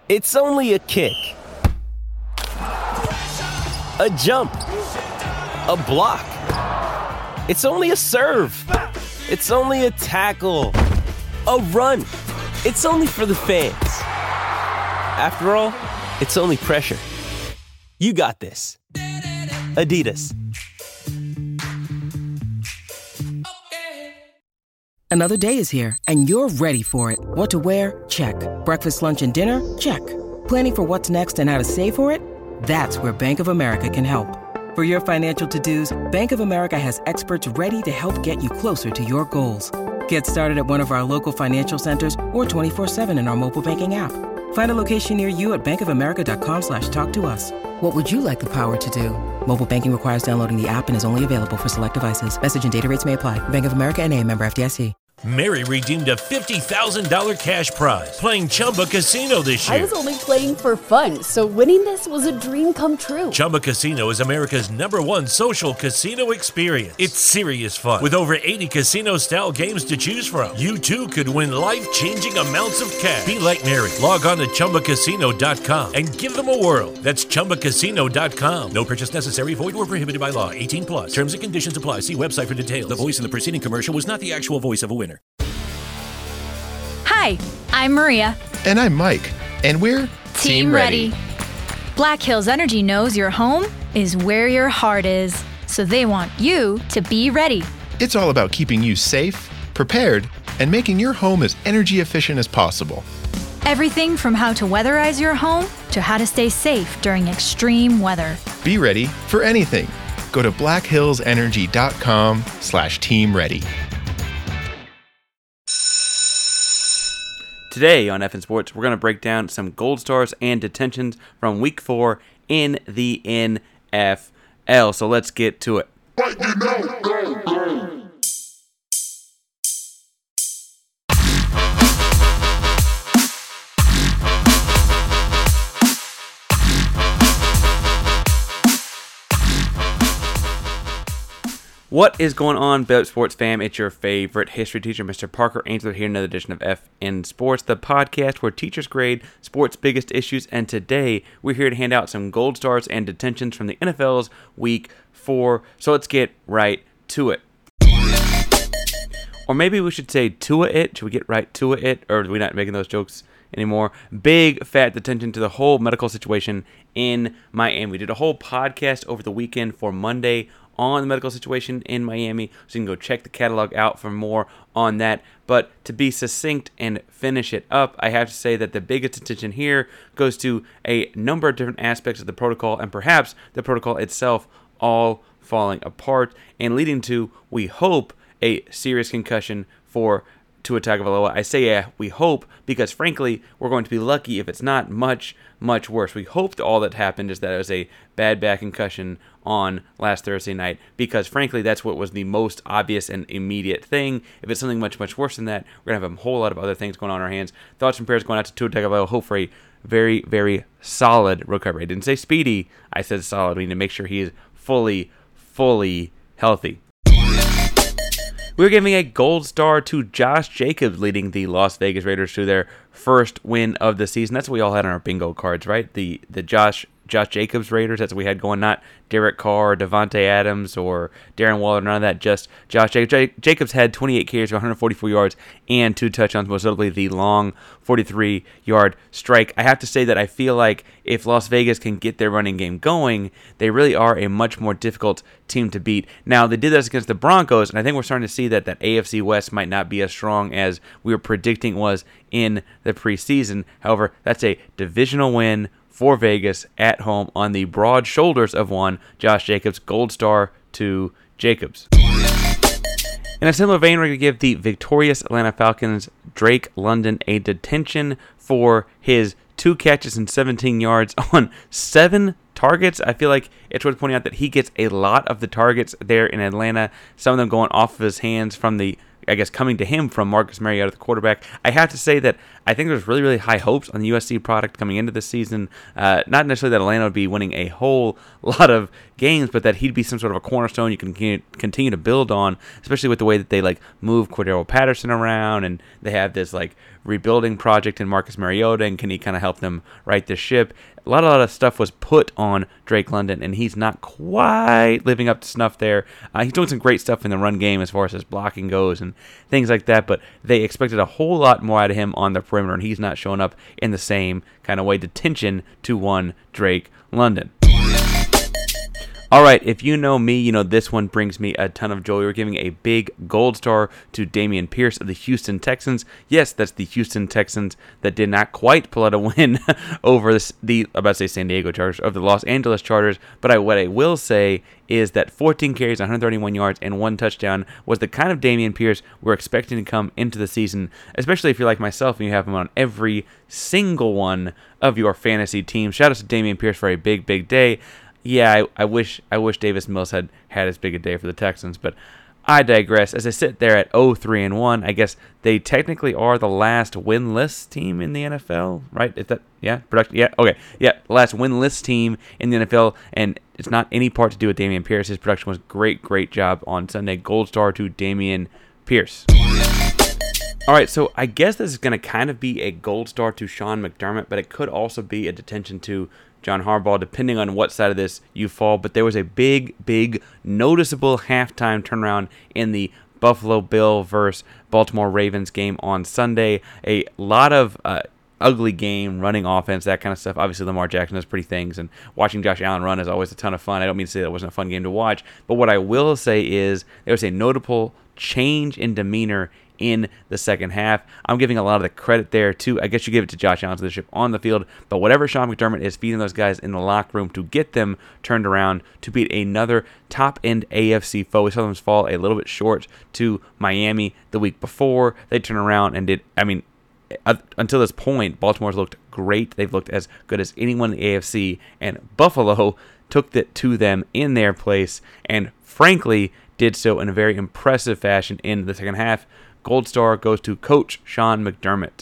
It's only a kick, a jump, a block. It's only a serve. It's only a tackle, a run. It's only for the fans. After all, it's only pressure. You got this. Adidas. Another day is here, and you're ready for it. What to wear? Check. Breakfast, lunch, and dinner? Check. Planning for what's next and how to save for it? That's where Bank of America can help. For your financial to-dos, Bank of America has experts ready to help get you closer to your goals. Get started at one of our local financial centers or 24/7 in our mobile banking app. Find a location near you at bankofamerica.com/talktous. What would you like the power to do? Mobile banking requires downloading the app and is only available for select devices. Message and data rates may apply. Bank of America N.A., member FDIC. Mary redeemed a $50,000 cash prize playing Chumba Casino this year. I was only playing for fun, so winning this was a dream come true. Chumba Casino is America's #1 social casino experience. It's serious fun. With over 80 casino-style games to choose from, you too could win life-changing amounts of cash. Be like Mary. Log on to ChumbaCasino.com and give them a whirl. That's ChumbaCasino.com. No purchase necessary. Void where prohibited by law. 18+. Terms and conditions apply. See website for details. The voice in the preceding commercial was not the actual voice of a winner. Hi, I'm Maria. And I'm Mike. And we're Team Ready. Black Hills Energy knows your home is where your heart is, so they want you to be ready. It's all about keeping you safe, prepared, and making your home as energy efficient as possible. Everything from how to weatherize your home to how to stay safe during extreme weather. Be ready for anything. Go to blackhillsenergy.com/team ready. Today on FN Sports, we're going to break down some gold stars and detentions from Week 4 in the NFL. So let's get to it. What is going on, Belt Sports fam? It's your favorite history teacher, Mr. Parker Ainsworth, here in another edition of FN Sports, the podcast where teachers grade sports' biggest issues. And today, we're here to hand out some gold stars and detentions from the NFL's Week 4. So let's get right to it. Or maybe we should say to it. Should we get right to it? Or are we not making those jokes anymore? Big fat detention to the whole medical situation in Miami. We did a whole podcast over the weekend for Monday on the medical situation in Miami, so you can go check the catalog out for more on that. But to be succinct and finish it up, I have to say that the biggest attention here goes to a number of different aspects of the protocol, and perhaps the protocol itself all falling apart and leading to, we hope, a serious concussion for Tua Tagovailoa. I say we hope because, frankly, we're going to be lucky if it's not much, much worse. We hope that all that happened is that it was a bad back concussion on last Thursday night because, frankly, that's what was the most obvious and immediate thing. If it's something much, much worse than that, we're going to have a whole lot of other things going on in our hands. Thoughts and prayers going out to Tua Tagovailoa. Hope for a very, very solid recovery. I didn't say speedy. I said solid. We need to make sure he is fully healthy. We're giving a gold star to Josh Jacobs, leading the Las Vegas Raiders to their first win of the season. That's what we all had on our bingo cards, right? The Josh Jacobs Raiders. That's what we had going. Not Derek Carr, or Devontae Adams, or Darren Waller. None of that. Just Josh Jacobs. Jacobs had 28 carries for 144 yards and 2 touchdowns, most notably the long 43-yard strike. I have to say that I feel like if Las Vegas can get their running game going, they really are a much more difficult team to beat. Now, they did this against the Broncos, and I think we're starting to see that AFC West might not be as strong as we were predicting was in the preseason. However, that's a divisional win for Vegas at home on the broad shoulders of one Josh Jacobs. Gold star to Jacobs. In a similar vein, we're going to give the victorious Atlanta Falcons Drake London a detention for his 2 catches and 17 yards on 7 targets. I feel like it's worth pointing out that he gets a lot of the targets there in Atlanta, some of them going off of his hands from coming to him from Marcus Mariota, the quarterback. I have to say that I think there's really, really high hopes on the USC product coming into this season. Not necessarily that Atlanta would be winning a whole lot of games, but that he'd be some sort of a cornerstone you can continue to build on, especially with the way that they move Cordero Patterson around, and they have this rebuilding project in Marcus Mariota, and can he kind of help them right the ship? A lot of stuff was put on Drake London, and he's not quite living up to snuff there. He's doing some great stuff in the run game as far as his blocking goes and things like that, but they expected a whole lot more out of him on the perimeter, and he's not showing up in the same kind of way. Detention to one Drake London. All right, if you know me, you know this one brings me a ton of joy. We're giving a big gold star to Dameon Pierce of the Houston Texans. Yes, that's the Houston Texans that did not quite pull out a win over San Diego Chargers, of the Los Angeles Chargers. But what I will say is that 14 carries, 131 yards, and 1 touchdown was the kind of Dameon Pierce we're expecting to come into the season, especially if you're like myself and you have him on every single one of your fantasy teams. Shout out to Dameon Pierce for a big, big day. Yeah, I wish Davis Mills had as big a day for the Texans, but I digress. As I sit there at 0-3-1, I guess they technically are the last winless team in the NFL, right? Last winless team in the NFL, and it's not any part to do with Dameon Pierce. His production was great job on Sunday. Gold star to Dameon Pierce. All right, so I guess this is going to kind of be a gold star to Sean McDermott, but it could also be a detention to John Harbaugh, depending on what side of this you fall. But there was a big, noticeable halftime turnaround in the Buffalo Bill versus Baltimore Ravens game on Sunday. A lot of ugly game, running offense, that kind of stuff. Obviously, Lamar Jackson does pretty things, and watching Josh Allen run is always a ton of fun. I don't mean to say that wasn't a fun game to watch, but what I will say is there was a notable change in demeanor in the second half. I'm giving a lot of the credit there too. I guess you give it to Josh Allen's leadership on the field, but whatever Sean McDermott is feeding those guys in the locker room to get them turned around to beat another top-end AFC foe. We saw them fall a little bit short to Miami the week before. They turned around and until this point, Baltimore's looked great. They've looked as good as anyone in the AFC, and Buffalo took it to them in their place, and frankly, did so in a very impressive fashion in the second half. Gold star goes to Coach Sean McDermott.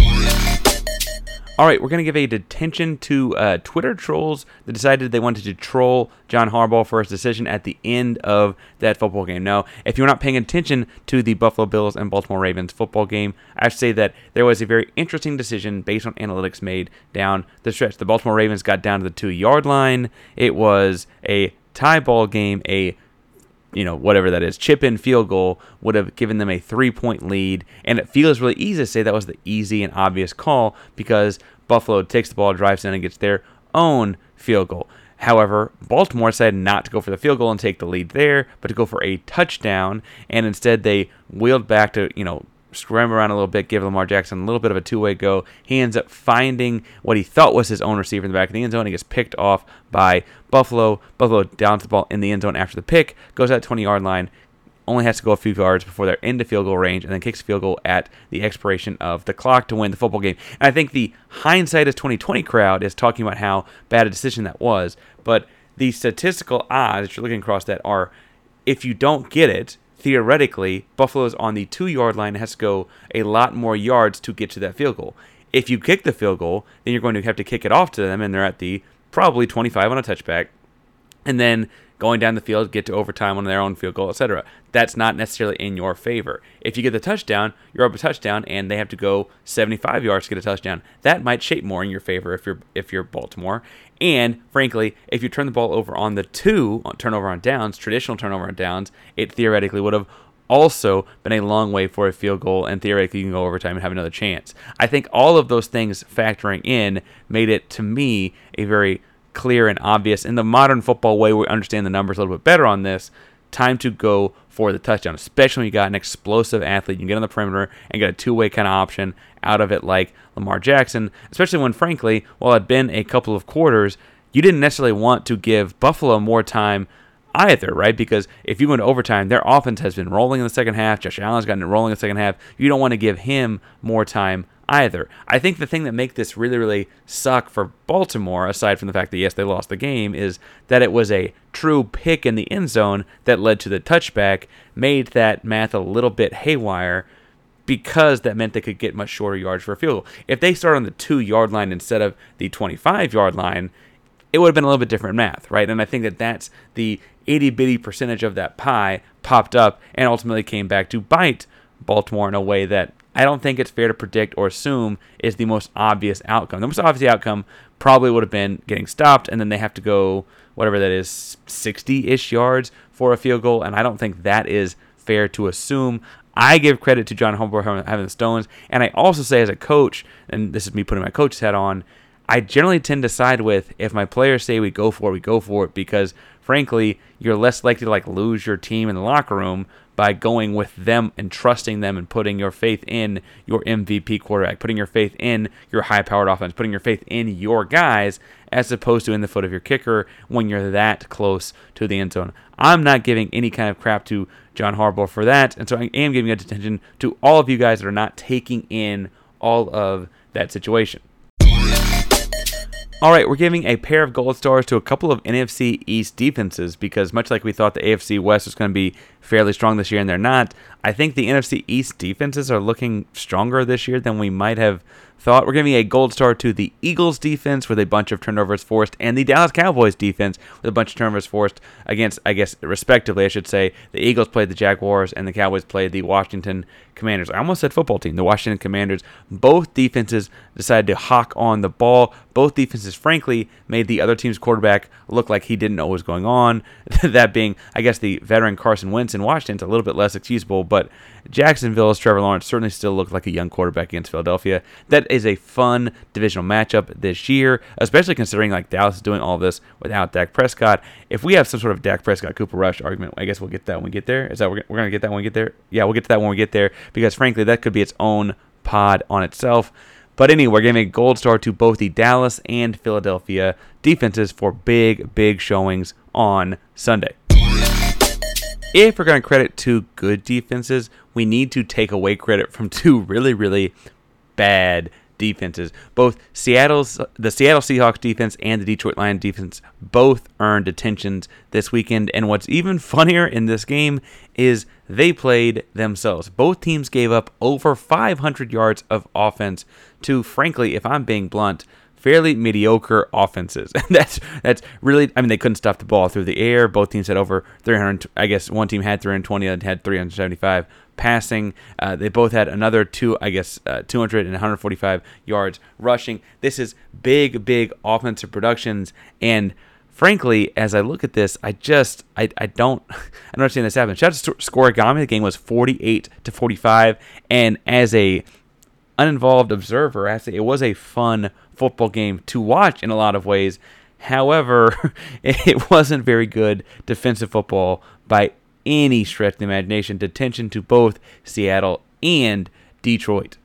All right, we're going to give a detention to Twitter trolls that decided they wanted to troll John Harbaugh for his decision at the end of that football game. Now, if you're not paying attention to the Buffalo Bills and Baltimore Ravens football game, I should say that there was a very interesting decision based on analytics made down the stretch. The Baltimore Ravens got down to the 2-yard line. It was a tie ball game, whatever that is, chip-in field goal would have given them a 3-point lead, and it feels really easy to say that was the easy and obvious call because Buffalo takes the ball, drives in, and gets their own field goal. However, Baltimore decided not to go for the field goal and take the lead there, but to go for a touchdown, and instead they wheeled back to, scramble around a little bit, give Lamar Jackson a little bit of a two-way go. He ends up finding what he thought was his own receiver in the back of the end zone. He gets picked off by Buffalo. Buffalo downs the ball in the end zone after the pick, goes out 20-yard line, only has to go a few yards before they're into field goal range, and then kicks a field goal at the expiration of the clock to win the football game. And I think the hindsight is 2020 crowd is talking about how bad a decision that was, but the statistical odds that you're looking across that are, if you don't get it, theoretically, Buffalo's on the 2-yard line and has to go a lot more yards to get to that field goal. If you kick the field goal, then you're going to have to kick it off to them, and they're at the probably 25 on a touchback, and then going down the field, get to overtime on their own field goal, etc. That's not necessarily in your favor. If you get the touchdown, you're up a touchdown, and they have to go 75 yards to get a touchdown. That might shape more in your favor if you're Baltimore. And frankly, if you turn the ball over on the 2 turnover on downs, traditional turnover on downs, it theoretically would have also been a long way for a field goal, and theoretically you can go overtime and have another chance. I think all of those things factoring in made it, to me, a very clear and obvious, in the modern football way we understand the numbers a little bit better on this, time to go for the touchdown, especially when you got an explosive athlete. You can get on the perimeter and get a two-way kind of option out of it like Lamar Jackson, especially when, frankly, while it had been a couple of quarters, you didn't necessarily want to give Buffalo more time either, right? Because if you go into overtime, their offense has been rolling in the second half. Josh Allen's gotten it rolling in the second half. You don't want to give him more time either. I think the thing that makes this really, really suck for Baltimore, aside from the fact that, yes, they lost the game, is that it was a true pick in the end zone that led to the touchback, made that math a little bit haywire, because that meant they could get much shorter yards for a field goal. If they start on the 2-yard line instead of the 25-yard line, it would have been a little bit different math, right? And I think that that's the itty-bitty percentage of that pie popped up and ultimately came back to bite Baltimore in a way that I don't think it's fair to predict or assume is the most obvious outcome. The most obvious outcome probably would have been getting stopped, and then they have to go, whatever that is, 60-ish yards for a field goal, and I don't think that is fair to assume. I give credit to John Harbaugh having the stones, and I also say as a coach, and this is me putting my coach's hat on, I generally tend to side with if my players say we go for it, because frankly, you're less likely to lose your team in the locker room by going with them and trusting them and putting your faith in your MVP quarterback, putting your faith in your high-powered offense, putting your faith in your guys, as opposed to in the foot of your kicker when you're that close to the end zone. I'm not giving any kind of crap to John Harbaugh for that, and so I am giving attention to all of you guys that are not taking in all of that situation. All right, we're giving a pair of gold stars to a couple of NFC East defenses because much like we thought the AFC West was going to be fairly strong this year, and they're not, I think the NFC East defenses are looking stronger this year than we might have thought. We're giving a gold star to the Eagles defense with a bunch of turnovers forced, and the Dallas Cowboys defense with a bunch of turnovers forced against, I guess, respectively, I should say, the Eagles played the Jaguars and the Cowboys played the Washington Commanders. I almost said football team, the Washington Commanders. Both defenses decided to hawk on the ball. Both defenses, frankly, made the other team's quarterback look like he didn't know what was going on. That being, I guess, the veteran Carson Wentz in Washington's a little bit less excusable, but Jacksonville's Trevor Lawrence certainly still looked like a young quarterback against Philadelphia. That is a fun divisional matchup this year, especially considering Dallas is doing all this without Dak Prescott. If we have some sort of Dak Prescott Cooper Rush argument, I guess we'll get that when we get there. Is that we're going to get that when we get there? Yeah, we'll get to that when we get there because frankly that could be its own pod on itself. But anyway, we're giving a gold star to both the Dallas and Philadelphia defenses for big showings on Sunday. If we're going to credit two good defenses, we need to take away credit from two really bad defenses. Both the Seattle Seahawks defense and the Detroit Lions defense both earned attentions this weekend. And what's even funnier in this game is they played themselves. Both teams gave up over 500 yards of offense to, frankly, if I'm being blunt, fairly mediocre offenses. And that's really, they couldn't stop the ball through the air. Both teams had over 300, I guess one team had 320 and had 375 passing. They both had another 200 and 145 yards rushing. This is big offensive productions, and frankly, as I look at this, I don't understand this happen. Shout out to Scorigami. The game was 48-45, and as a uninvolved observer, I have to say it was a fun football game to watch in a lot of ways. However, it wasn't very good defensive football by any stretch of the imagination. Attention to both Seattle and Detroit.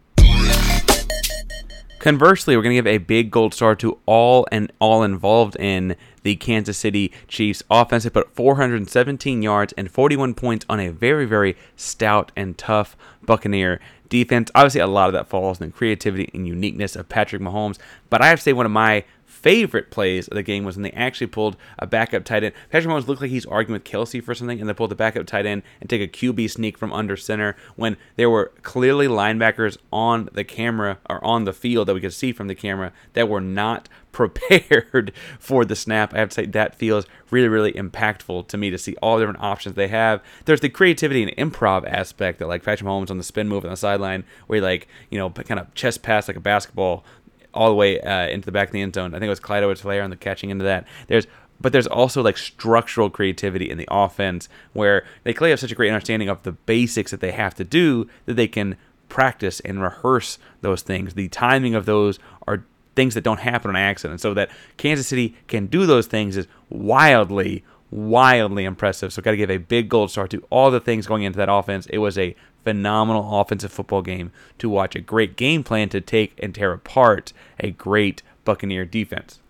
Conversely, we're going to give a big gold star to all involved in the Kansas City Chiefs offense. They put 417 yards and 41 points on a very stout and tough Buccaneer defense. Obviously, a lot of that falls in the creativity and uniqueness of Patrick Mahomes, but I have to say one of my favorite plays of the game was when they actually pulled a backup tight end. Patrick Mahomes looked like he's arguing with Kelsey for something, and they pulled the backup tight end and take a QB sneak from under center when there were clearly linebackers on the camera or on the field that we could see from the camera that were not prepared for the snap. I have to say that feels really impactful to me to see all the different options they have. There's the creativity and improv aspect that Patrick Mahomes on the spin move on the sideline where he kind of chest pass like a basketball all the way into the back of the end zone. I think it was Clyde Edwards-Helaire on the catching into that. But there's also structural creativity in the offense where they clearly have such a great understanding of the basics that they have to do that they can practice and rehearse those things. The timing of those are things that don't happen on accident. So that Kansas City can do those things is wildly impressive. So got to give a big gold star to all the things going into that offense. It was a phenomenal offensive football game to watch, a great game plan to take and tear apart a great Buccaneer defense.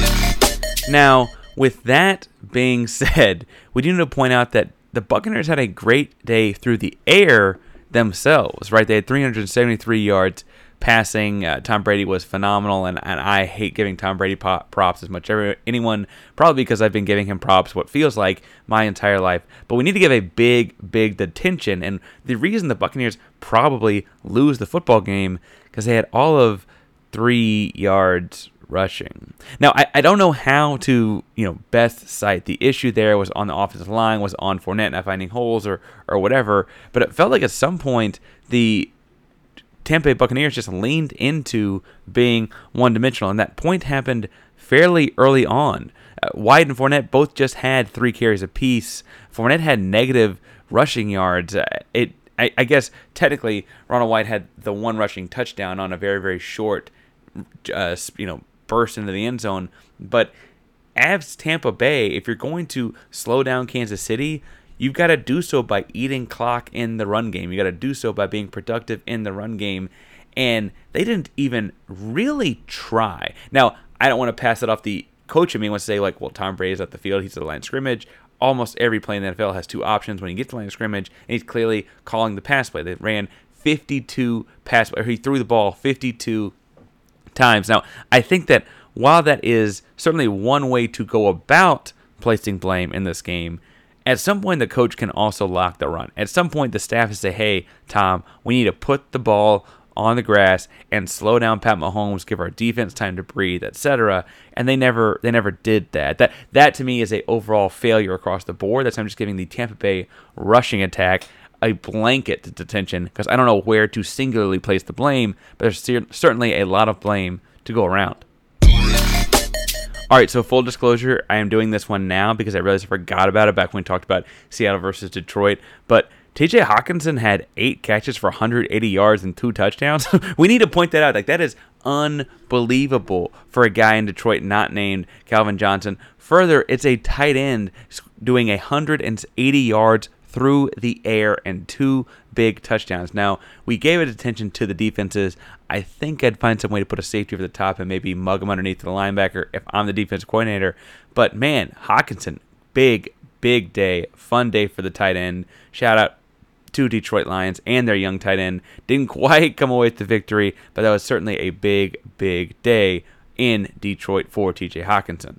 Now, with that being said, we do need to point out that the Buccaneers had a great day through the air themselves, right? They had 373 yards passing. Tom Brady was phenomenal, and I hate giving Tom Brady props as much as anyone, probably because I've been giving him props what feels like my entire life. But we need to give a big attention, and the reason the Buccaneers probably lose the football game because they had all of 3 yards rushing. Now, I don't know how to best cite the issue there. Was on the offensive line, was on Fournette not finding holes or whatever, but it felt like at some point the Tampa Bay Buccaneers just leaned into being one-dimensional, and that point happened fairly early on. White and Fournette both just had 3 carries apiece. Fournette had negative rushing yards. I guess technically Ronald White had the 1 rushing touchdown on a very, very short burst into the end zone. But as Tampa Bay, if you're going to slow down Kansas City, you've got to do so by eating clock in the run game. You got to do so by being productive in the run game. And they didn't even really try. Now, I don't want to pass it off the coach in me. Wants to say, like, well, Tom Brady's at the field. He's at the line of scrimmage. Almost every play in the NFL has 2 options when he gets to the line of scrimmage, and he's clearly calling the pass play. They ran 52 pass play, or he threw the ball 52 times. Now, I think that while that is certainly one way to go about placing blame in this game, at some point the coach can also lock the run. At some point the staff has to say, hey, Tom, we need to put the ball on the grass and slow down Pat Mahomes, give our defense time to breathe, etc. And they never did that. That to me is a overall failure across the board. That's I'm just giving the Tampa Bay rushing attack a blanket detention because I don't know where to singularly place the blame, but there's certainly a lot of blame to go around. All right, so full disclosure, I am doing this one now because I realized I forgot about it back when we talked about Seattle versus Detroit. But TJ Hawkinson had 8 catches for 180 yards and 2 touchdowns. We need to point that out. Like, that is unbelievable for a guy in Detroit not named Calvin Johnson. Further, it's a tight end doing 180 yards through the air and 2 big touchdowns. Now, we gave it attention to the defenses. I think I'd find some way to put a safety over the top and maybe mug him underneath the linebacker if I'm the defensive coordinator. But, man, Hawkinson, big day, fun day for the tight end. Shout out to Detroit Lions and their young tight end. Didn't quite come away with the victory, but that was certainly a big day in Detroit for TJ Hawkinson.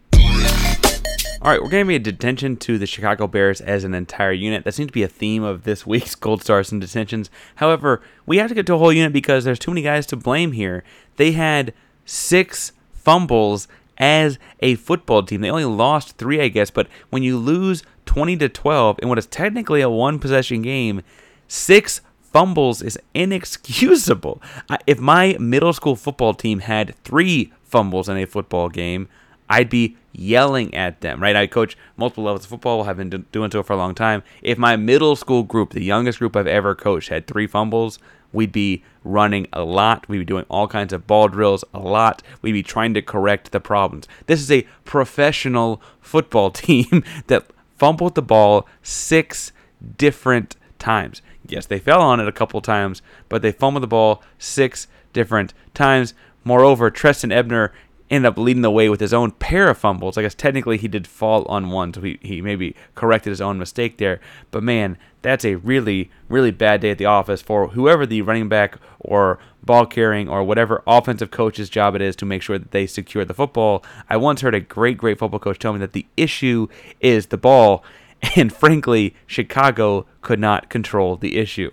All right, we're going to be a detention to the Chicago Bears as an entire unit. That seems to be a theme of this week's Gold Stars and detentions. However, we have to get to a whole unit because there's too many guys to blame here. They had 6 fumbles as a football team. They only lost 3, I guess, but when you lose 20-12 in what is technically a 1-possession game, 6 fumbles is inexcusable. If my middle school football team had 3 fumbles in a football game, I'd be yelling at them, right? I coach multiple levels of football. I've been doing so for a long time. If my middle school group, the youngest group I've ever coached, had 3 fumbles, we'd be running a lot. We'd be doing all kinds of ball drills a lot. We'd be trying to correct the problems. This is a professional football team that fumbled the ball 6 different times. Yes, they fell on it a couple times, but they fumbled the ball 6 different times. Moreover, Treston Ebner ended up leading the way with his own pair of fumbles. I guess technically he did fall on one, so he maybe corrected his own mistake there. But man, that's a really, really bad day at the office for whoever the running back or ball carrying or whatever offensive coach's job it is to make sure that they secure the football. I once heard a great football coach tell me that the issue is the ball, and frankly, Chicago could not control the issue.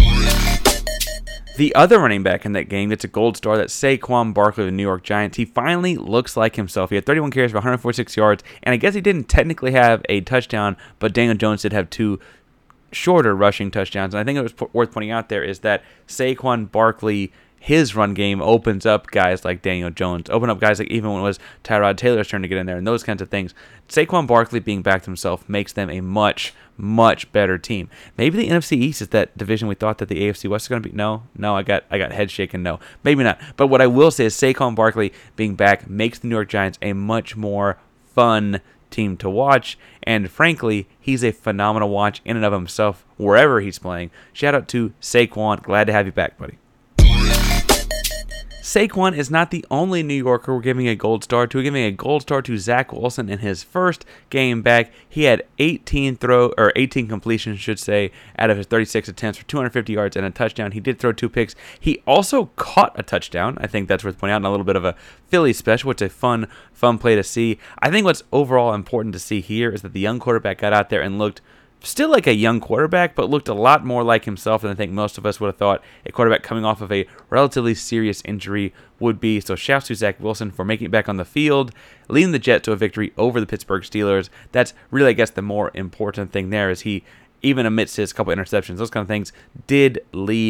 The other running back in that game that's a gold star, that's Saquon Barkley of the New York Giants. He finally looks like himself. He had 31 carries for 146 yards, and I guess he didn't technically have a touchdown, but Daniel Jones did have 2 shorter rushing touchdowns. And I think it was worth pointing out there is that Saquon Barkley, his run game opens up guys like Daniel Jones, open up guys like even when it was Tyrod Taylor's turn to get in there and those kinds of things. Saquon Barkley being back to himself makes them a much better team. Maybe the NFC East is that division we thought that the AFC West is going to be. No, I got head shaking. No, maybe not. But what I will say is Saquon Barkley being back makes the New York Giants a much more fun team to watch, and frankly, he's a phenomenal watch in and of himself wherever he's playing. Shout out to Saquon. Glad to have you back, buddy. Saquon is not the only New Yorker we're giving a gold star to. We're giving a gold star to Zach Wilson in his first game back. He had 18 completions, out of his 36 attempts for 250 yards and a touchdown. He did throw 2 picks. He also caught a touchdown. I think that's worth pointing out, and a little bit of a Philly special. It's a fun play to see. I think what's overall important to see here is that the young quarterback got out there and looked still like a young quarterback, but looked a lot more like himself than I think most of us would have thought a quarterback coming off of a relatively serious injury would be. So shouts to Zach Wilson for making it back on the field, leading the Jets to a victory over the Pittsburgh Steelers. That's really, I guess, the more important thing there is he, even amidst his couple interceptions, those kind of things, did lead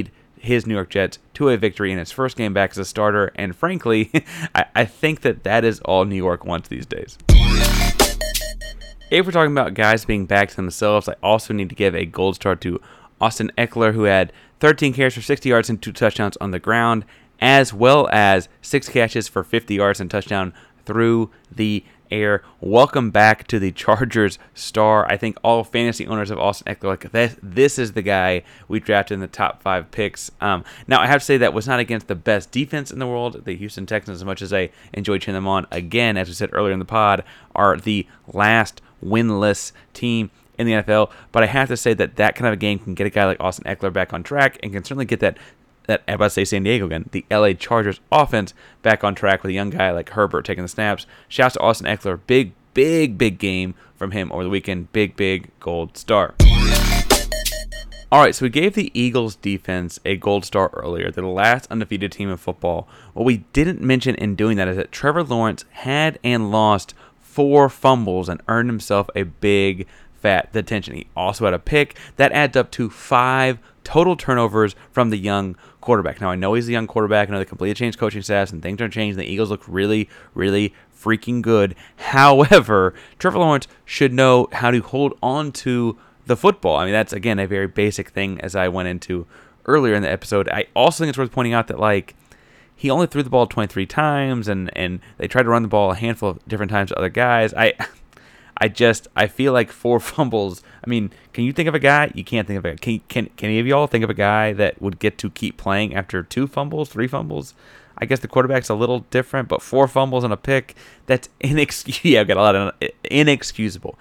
his New York Jets to a victory in his first game back as a starter. And frankly, I think that is all New York wants these days. If we're talking about guys being back to themselves, I also need to give a gold star to Austin Ekeler, who had 13 carries for 60 yards and 2 touchdowns on the ground, as well as 6 catches for 50 yards and touchdown through the air. Welcome back to the Chargers star. I think all fantasy owners of Austin Ekeler, like this is the guy we drafted in the top 5 picks. Now, I have to say that was not against the best defense in the world. The Houston Texans, as much as I enjoy cheering them on, again, as we said earlier in the pod, are the last winless team in the NFL. But I have to say that kind of a game can get a guy like Austin Ekeler back on track and can certainly get that I'm about to say San Diego again, the LA Chargers offense back on track with a young guy like Herbert taking the snaps. Shouts to Austin Ekeler. Big game from him over the weekend. Big gold star. All right, so we gave the Eagles defense a gold star earlier. They're the last undefeated team in football. What we didn't mention in doing that is that Trevor Lawrence had and lost 4 fumbles and earned himself a big fat detention. He also had a pick. That adds up to 5 total turnovers from the young quarterback. Now, I know he's a young quarterback. I know they completely changed coaching staffs and things are changing. The Eagles look really freaking good. However, Trevor Lawrence should know how to hold on to the football. I mean, that's, again, a very basic thing as I went into earlier in the episode. I also think it's worth pointing out that, like, he only threw the ball 23 times and they tried to run the ball a handful of different times to other guys. I feel like 4 fumbles. I mean, can you think of a guy? You can't think of a guy. Can any of y'all think of a guy that would get to keep playing after 2 fumbles, 3 fumbles? I guess the quarterback's a little different, but 4 fumbles and a pick, that's inexcusable. Yeah, I've got a lot of inexcusable.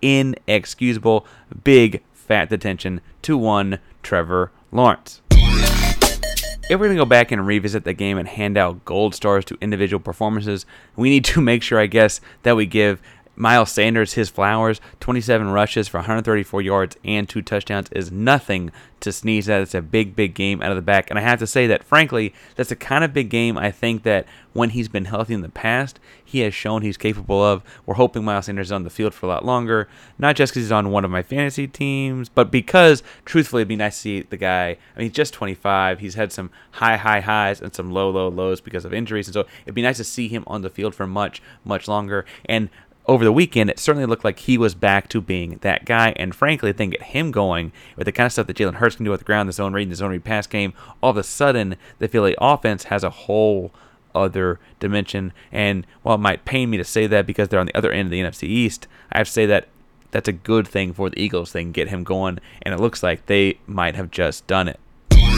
Big fat detention to 1 Trevor Lawrence. If we're going to go back and revisit the game and hand out gold stars to individual performances, we need to make sure, I guess, that we give Miles Sanders his flowers. 27 rushes for 134 yards and 2 touchdowns is nothing to sneeze at. It's a big game out of the back. And I have to say that, frankly, that's the kind of big game I think that when he's been healthy in the past, he has shown he's capable of. We're hoping Miles Sanders is on the field for a lot longer, not just because he's on one of my fantasy teams, but because, truthfully, it'd be nice to see the guy. I mean, he's just 25. He's had some high highs and some low lows because of injuries. And so it'd be nice to see him on the field for much longer. And over the weekend, it certainly looked like he was back to being that guy. And frankly, I think get him going with the kind of stuff that Jalen Hurts can do at the ground, the zone read pass game, all of a sudden, the Philly offense has a whole other dimension. And while it might pain me to say that because they're on the other end of the NFC East, I have to say that that's a good thing for the Eagles. They can get him going, and it looks like they might have just done it.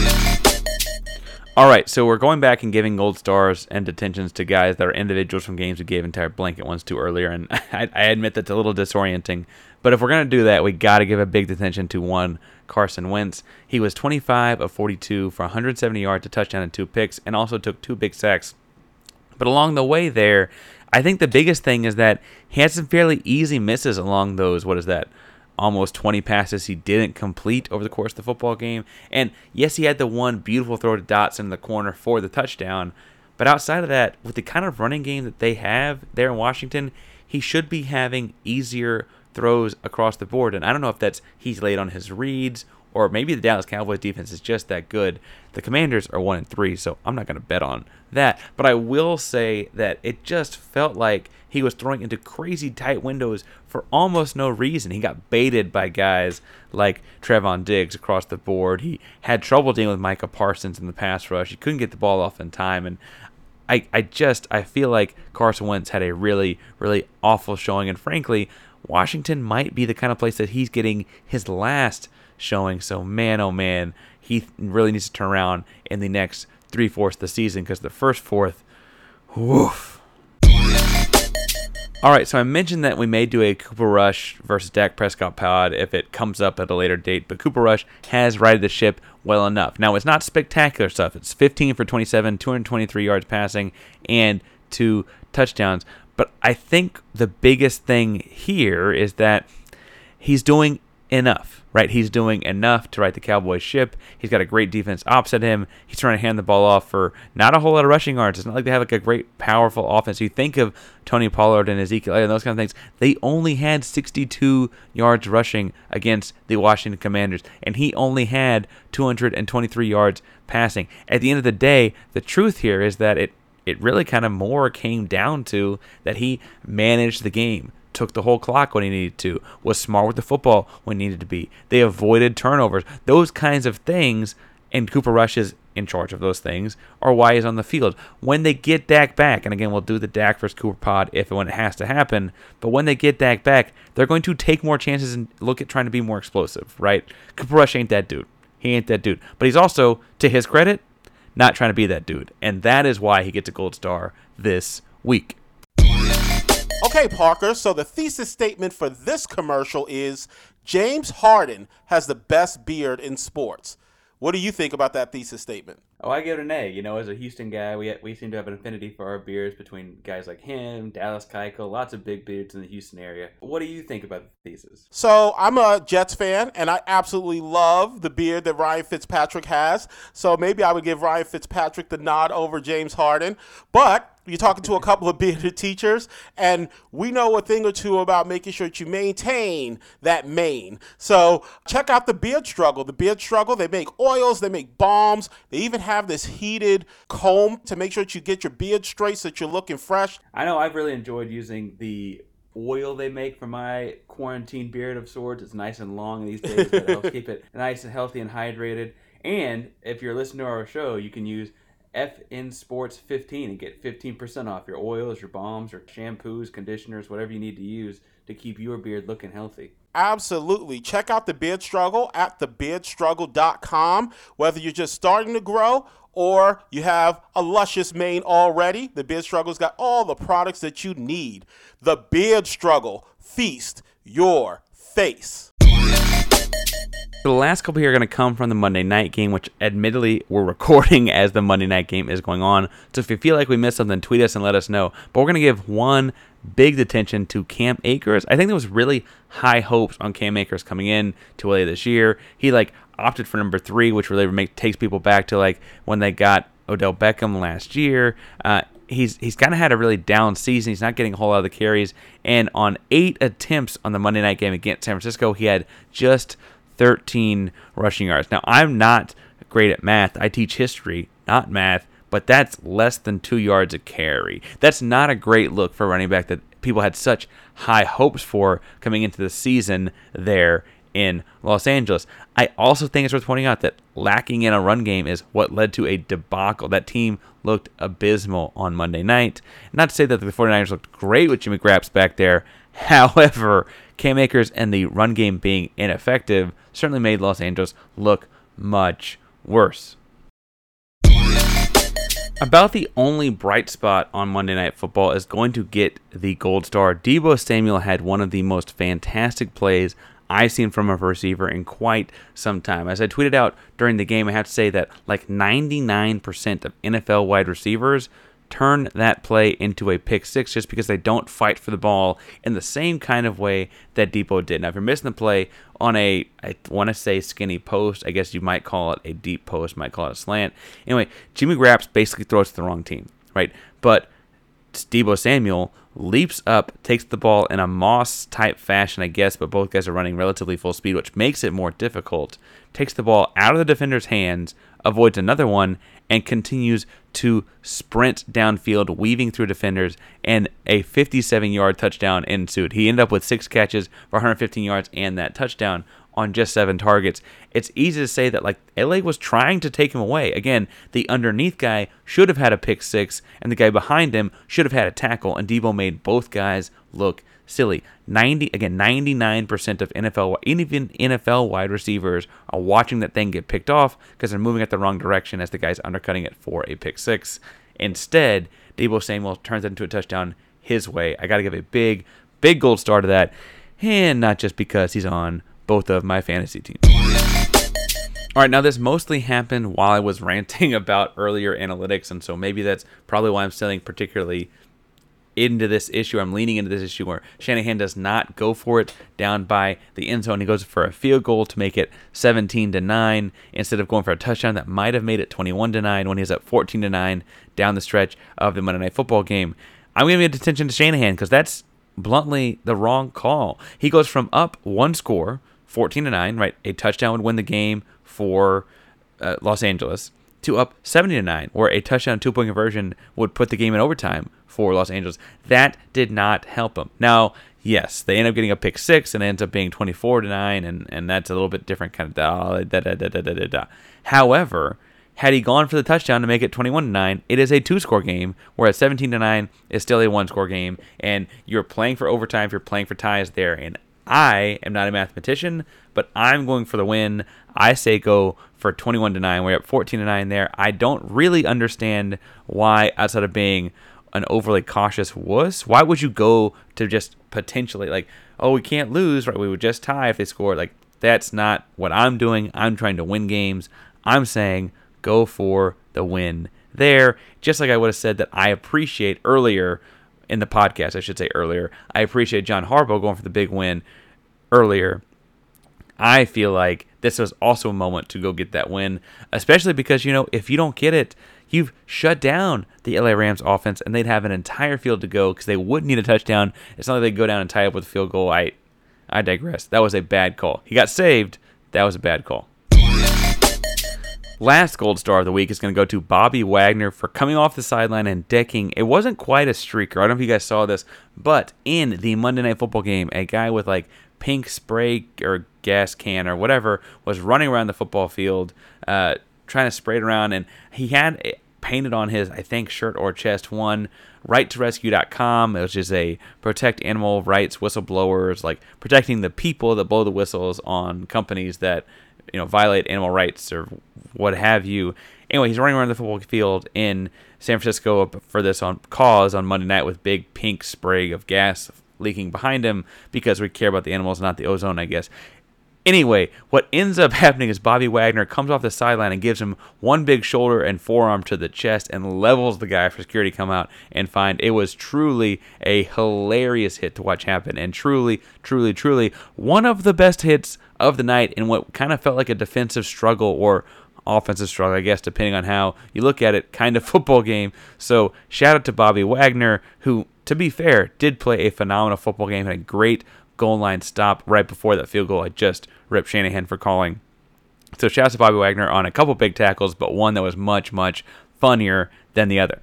All right, so we're going back and giving gold stars and detentions to guys that are individuals from games we gave entire blanket ones to earlier, and I admit that's a little disorienting. But if we're going to do that, we got to give a big detention to 1 Carson Wentz. He was 25 of 42 for 170 yards, a touchdown, and 2 picks, and also took 2 big sacks. But along the way there, I think the biggest thing is that he had some fairly easy misses along those, almost 20 passes he didn't complete over the course of the football game. And yes, he had the one beautiful throw to Dotson in the corner for the touchdown. But outside of that, with the kind of running game that they have there in Washington, he should be having easier throws across the board. And I don't know if that's he's late on his reads or maybe the Dallas Cowboys defense is just that good. The Commanders are 1-3, so I'm not going to bet on that. But I will say that it just felt like he was throwing into crazy tight windows for almost no reason. He got baited by guys like Trevon Diggs across the board. He had trouble dealing with Micah Parsons in the pass rush. He couldn't get the ball off in time. And I feel like Carson Wentz had a really awful showing. And frankly, Washington might be the kind of place that he's getting his last showing. So man, oh man, he really needs to turn around in the next 3/4 of the season because the first fourth, woof. All right, so I mentioned that we may do a Cooper Rush versus Dak Prescott pod if it comes up at a later date, but Cooper Rush has righted the ship well enough. Now, it's not spectacular stuff. It's 15 for 27, 223 yards passing, and 2 touchdowns. But I think the biggest thing here is that he's doing enough, right? He's doing enough to right the Cowboys ship. He's got a great defense opposite him. He's trying to hand the ball off for not a whole lot of rushing yards. It's not like they have like a great, powerful offense. You think of Tony Pollard and Ezekiel and those kind of things. They only had 62 yards rushing against the Washington Commanders, and he only had 223 yards passing. At the end of the day, the truth here is that it really kind of more came down to that he managed the game, took the whole clock when he needed to, was smart with the football when he needed to be. They avoided turnovers. Those kinds of things, and Cooper Rush is in charge of those things, are why he's on the field. When they get Dak back, and again, we'll do the Dak versus Cooper pod if and when it has to happen, but when they get Dak back, they're going to take more chances and look at trying to be more explosive, right? Cooper Rush ain't that dude. He ain't that dude. But he's also, to his credit, not trying to be that dude. And that is why he gets a gold star this week. Okay, Parker, so the thesis statement for this commercial is James Harden has the best beard in sports. What do you think about that thesis statement? Oh, I give it an A. You know, as a Houston guy, we seem to have an affinity for our beards between guys like him, Dallas Keuchel, lots of big beards in the Houston area. What do you think about the thesis? So I'm a Jets fan, and I absolutely love the beard that Ryan Fitzpatrick has. So maybe I would give Ryan Fitzpatrick the nod over James Harden. But you're talking to a couple of bearded teachers, and we know a thing or two about making sure that you maintain that mane. So check out the Beard Struggle. The Beard Struggle, they make oils, they make balms, they even have this heated comb to make sure that you get your beard straight so that you're looking fresh. I know I've really enjoyed using the oil they make for my quarantine beard of sorts. It's nice and long these days. That helps keep it nice and healthy and hydrated. And if you're listening to our show, you can use FN Sports 15 and get 15% off your oils, your balms, your shampoos, conditioners, whatever you need to use to keep your beard looking healthy. Absolutely. Check out the Beard Struggle at thebeardstruggle.com. Whether you're just starting to grow or you have a luscious mane already, the Beard Struggle's got all the products that you need. The Beard Struggle. Feast your face. The last couple here are going to come from the Monday night game, which admittedly we're recording as the Monday night game is going on. So if you feel like we missed something, tweet us and let us know. But we're going to give one big attention to Cam Akers. I think there was really high hopes on Cam Akers coming in to LA this year. He opted for number 3, which really takes people back to when they got Odell Beckham last year. He's kind of had a really down season. He's not getting a whole lot of the carries. And on 8 attempts on the Monday night game against San Francisco, he had just 13 rushing yards. Now, I'm not great at math. I teach history, not math, but that's less than 2 yards a carry. That's not a great look for a running back that people had such high hopes for coming into the season there in Los Angeles. I also think it's worth pointing out that lacking in a run game is what led to a debacle. That team looked abysmal on Monday night. Not to say that the 49ers looked great with Jimmy Grapps back there. However, Cam Akers and the run game being ineffective certainly made Los Angeles look much worse. About the only bright spot on Monday Night Football is going to get the gold star. Deebo Samuel had one of the most fantastic plays I've seen from a receiver in quite some time. As I tweeted out during the game, I have to say that 99% of NFL wide receivers turn that play into a pick six just because they don't fight for the ball in the same kind of way that Deebo did. Now, if you're missing the play on I want to say skinny post, I guess you might call it a deep post, might call it a slant. Anyway, Jimmy Grapps basically throws to the wrong team, right? But Deebo Samuel leaps up, takes the ball in a Moss-type fashion, I guess, but both guys are running relatively full speed, which makes it more difficult. Takes the ball out of the defender's hands, avoids another one, and continues to sprint downfield, weaving through defenders, and a 57-yard touchdown ensued. He ended up with 6 catches for 115 yards and that touchdown on just 7 targets. It's easy to say that LA was trying to take him away. Again, the underneath guy should have had a pick six, and the guy behind him should have had a tackle, and Deebo made both guys look silly. 99% of NFL wide receivers are watching that thing get picked off because they're moving at the wrong direction as the guy's undercutting it for a pick six. Instead, Deebo Samuel turns it into a touchdown his way. I got to give a big gold star to that, and not just because he's on both of my fantasy teams. All right, now this mostly happened while I was ranting about earlier analytics, and so maybe that's probably why I'm feeling particularly into this issue. I'm leaning into this issue where Shanahan does not go for it down by the end zone. He goes for a field goal to make it 17-9 instead of going for a touchdown that might have made it 21-9 when he's up 14-9 down the stretch of the Monday Night Football game. I'm going to give attention to Shanahan because that's bluntly the wrong call. He goes from up one score, 14-9, right? A touchdown would win the game for Los Angeles, to up 70-9, where a touchdown 2-point conversion would put the game in overtime for Los Angeles. That did not help him. Now, yes, they end up getting a pick six and it ends up being 24-9, and that's a little bit different kind of However, had he gone for the touchdown to make it 21-9, it is a 2-score game, whereas 17-9 is still a 1-score game, and you're playing for overtime, if you're playing for ties there, and I am not a mathematician, but I'm going for the win. I say go for 21-9. We're up 14-9 there. I don't really understand why, outside of being an overly cautious wuss, why would you go to just potentially, like, oh, we can't lose, right? We would just tie if they score. Like, that's not what I'm doing. I'm trying to win games. I'm saying go for the win there, just like I would have said that I appreciate earlier in the podcast, I should say earlier, I appreciate John Harbaugh going for the big win earlier. I feel like this was also a moment to go get that win, especially because, you know, if you don't get it, you've shut down the LA Rams offense, and they'd have an entire field to go because they would need a touchdown. It's not like they'd go down and tie up with a field goal. I digress. That was a bad call. He got saved. That was a bad call. Last Gold Star of the week is going to go to Bobby Wagner for coming off the sideline and decking. It wasn't quite a streaker. I don't know if you guys saw this, but in the Monday Night Football game, a guy with like pink spray or gas can or whatever was running around the football field trying to spray it around, and he had it painted on his, I think, shirt or chest, one RightToRescue.com. It was just a protect animal rights whistleblowers, like protecting the people that blow the whistles on companies that, you know, violate animal rights or what have you. Anyway, he's running around the football field in San Francisco for this on Monday night with big pink spray of gas leaking behind him because we care about the animals, not the ozone, I guess. Anyway, what ends up happening is Bobby Wagner comes off the sideline and gives him one big shoulder and forearm to the chest and levels the guy for security to come out and find. It was truly a hilarious hit to watch happen, and truly, truly, truly one of the best hits of the night in what kind of felt like a defensive struggle or offensive struggle, I guess, depending on how you look at it, kind of football game. So shout out to Bobby Wagner, who, to be fair, did play a phenomenal football game, had a great goal line stop right before that field goal I just ripped Shanahan for calling. So shout out to Bobby Wagner on a couple big tackles, but one that was much, much funnier than the other.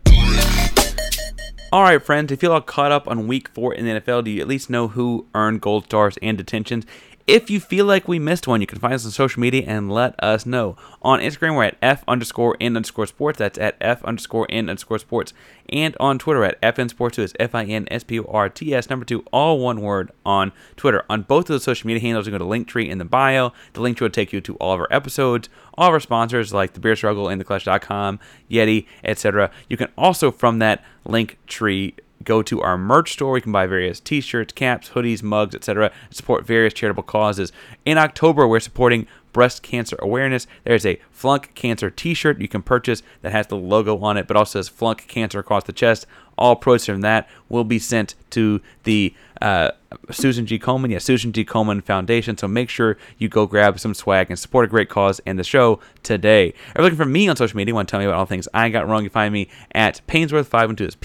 All right, friends, if you feel all caught up on Week 4 in the NFL, do you at least know who earned gold stars and detentions? If you feel like we missed one, you can find us on social media and let us know. On Instagram, we're at F_N_sports. That's at F_N_sports. And on Twitter at FNSports2. It's FINSPORTS 2, all one word on Twitter. On both of those social media handles, you can go to Linktree in the bio. The Linktree will take you to all of our episodes, all of our sponsors like The Beer Struggle, InTheClutch.com, Yeti, etc. You can also, from that Linktree, go to our merch store. We can buy various t-shirts, caps, hoodies, mugs, etc. Support various charitable causes. In October, we're supporting breast cancer awareness. There's a Flunk Cancer t-shirt you can purchase that has the logo on it, but also says Flunk Cancer across the chest. All proceeds from that will be sent to the Susan G. Komen Foundation. So make sure you go grab some swag and support a great cause and the show today. If you're looking for me on social media, want to tell me about all things I got wrong, you find me at Painsworth512. It's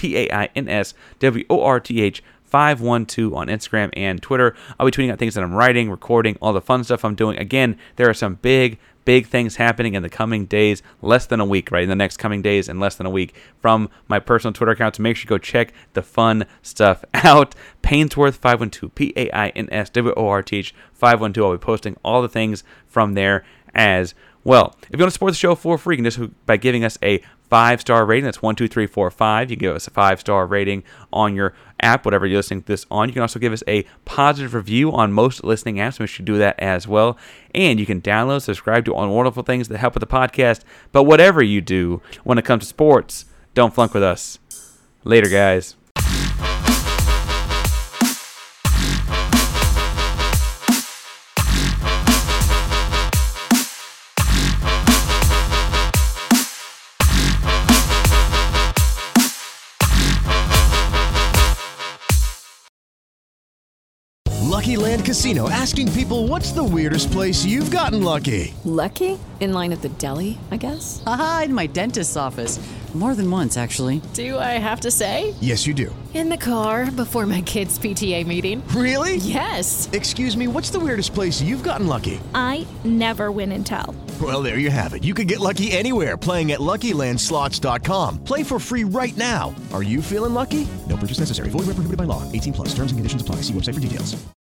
PAINSWORTH 512 on Instagram and Twitter. I'll be tweeting out things that I'm writing, recording, all the fun stuff I'm doing. Again, there are some big things happening in the coming days, less than a week, right? In the next coming days and less than a week from my personal Twitter account. So make sure you go check the fun stuff out. Painsworth 512, PAINSWORTH 512. I'll be posting all the things from there as well. If you want to support the show for free, you can just by giving us a 5-star rating. That's 1, 2, 3, 4, 5. You can give us a 5-star rating on your app, whatever you're listening to this on. You can also give us a positive review on most listening apps. We should do that as well. And you can download, subscribe to all the wonderful things that help with the podcast. But whatever you do when it comes to sports, don't flunk with us. Later, guys. Lucky Land Casino, asking people, what's the weirdest place you've gotten lucky? Lucky? In line at the deli, I guess? Aha, in my dentist's office. More than once, actually. Do I have to say? Yes, you do. In the car before my kids' PTA meeting. Really? Yes. Excuse me, what's the weirdest place you've gotten lucky? I never win and tell. Well, there you have it. You can get lucky anywhere, playing at LuckyLandSlots.com. Play for free right now. Are you feeling lucky? No purchase necessary. Void where prohibited by law. 18+. Terms and conditions apply. See website for details.